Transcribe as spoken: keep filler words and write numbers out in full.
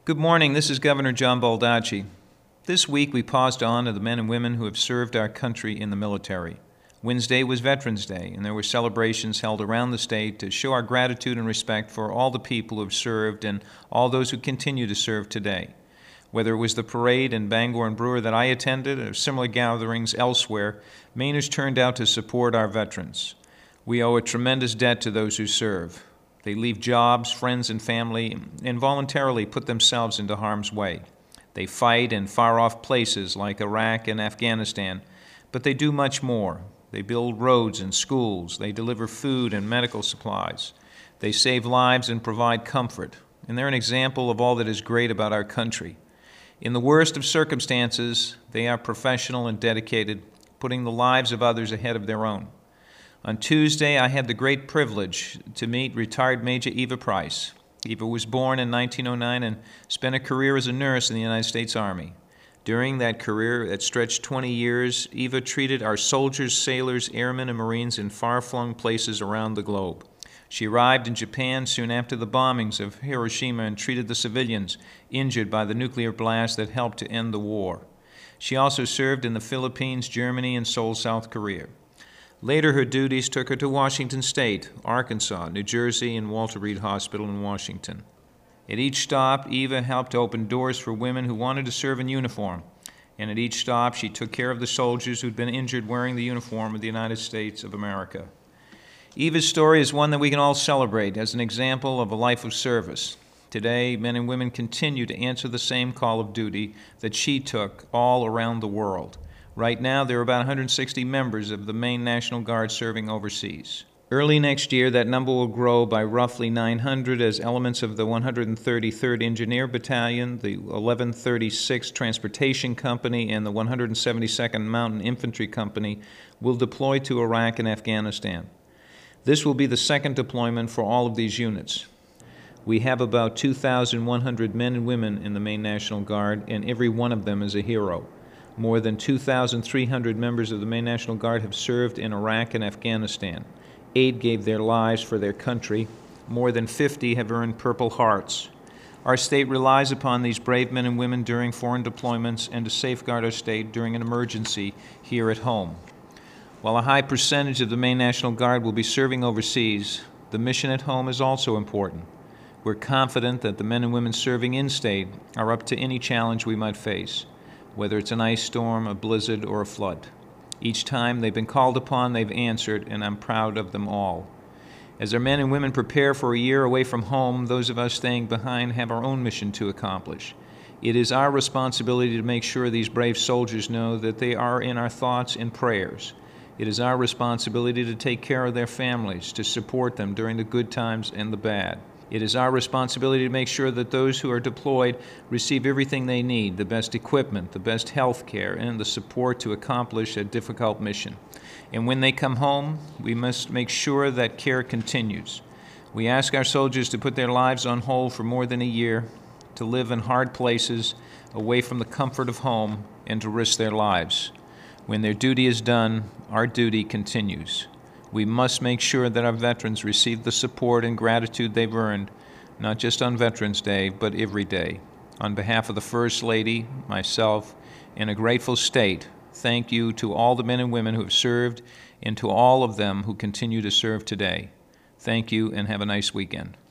Good morning. This is Governor John Baldacci. This week we paused to honor the men and women who have served our country in the military. Wednesday was Veterans Day, and there were celebrations held around the state to show our gratitude and respect for all the people who have served and all those who continue to serve today. Whether it was the parade in Bangor and Brewer that I attended or similar gatherings elsewhere, Mainers turned out to support our veterans. We owe a tremendous debt to those who serve. They leave jobs, friends, and family, and voluntarily put themselves into harm's way. They fight in far-off places like Iraq and Afghanistan, but they do much more. They build roads and schools. They deliver food and medical supplies. They save lives and provide comfort, and they're an example of all that is great about our country. In the worst of circumstances, they are professional and dedicated, putting the lives of others ahead of their own. On Tuesday, I had the great privilege to meet retired Major Eva Price. Eva was born in nineteen oh nine and spent a career as a nurse in the United States Army. During that career, that stretched twenty years, Eva treated our soldiers, sailors, airmen, and Marines in far-flung places around the globe. She arrived in Japan soon after the bombings of Hiroshima and treated the civilians injured by the nuclear blast that helped to end the war. She also served in the Philippines, Germany, and Seoul, South Korea. Later, her duties took her to Washington State, Arkansas, New Jersey, and Walter Reed Hospital in Washington. At each stop, Eva helped open doors for women who wanted to serve in uniform, and at each stop, she took care of the soldiers who'd been injured wearing the uniform of the United States of America. Eva's story is one that we can all celebrate as an example of a life of service. Today, men and women continue to answer the same call of duty that she took all around the world. Right now, there are about one hundred sixty members of the Maine National Guard serving overseas. Early next year, that number will grow by roughly nine hundred as elements of the one hundred thirty-third Engineer Battalion, the eleven thirty-sixth Transportation Company, and the one hundred seventy-second Mountain Infantry Company will deploy to Iraq and Afghanistan. This will be the second deployment for all of these units. We have about two thousand one hundred men and women in the Maine National Guard, and every one of them is a hero. More than two thousand three hundred members of the Maine National Guard have served in Iraq and Afghanistan. Eight gave their lives for their country. More than fifty have earned Purple Hearts. Our state relies upon these brave men and women during foreign deployments and to safeguard our state during an emergency here at home. While a high percentage of the Maine National Guard will be serving overseas, the mission at home is also important. We're confident that the men and women serving in-state are up to any challenge we might face, whether it's an ice storm, a blizzard, or a flood. Each time they've been called upon, they've answered, and I'm proud of them all. As our men and women prepare for a year away from home, those of us staying behind have our own mission to accomplish. It is our responsibility to make sure these brave soldiers know that they are in our thoughts and prayers. It is our responsibility to take care of their families, to support them during the good times and the bad. It is our responsibility to make sure that those who are deployed receive everything they need, the best equipment, the best health care, and the support to accomplish a difficult mission. And when they come home, we must make sure that care continues. We ask our soldiers to put their lives on hold for more than a year, to live in hard places, away from the comfort of home, and to risk their lives. When their duty is done, our duty continues. We must make sure that our veterans receive the support and gratitude they've earned, not just on Veterans Day, but every day. On behalf of the First Lady, myself, and a grateful state, thank you to all the men and women who have served and to all of them who continue to serve today. Thank you and have a nice weekend.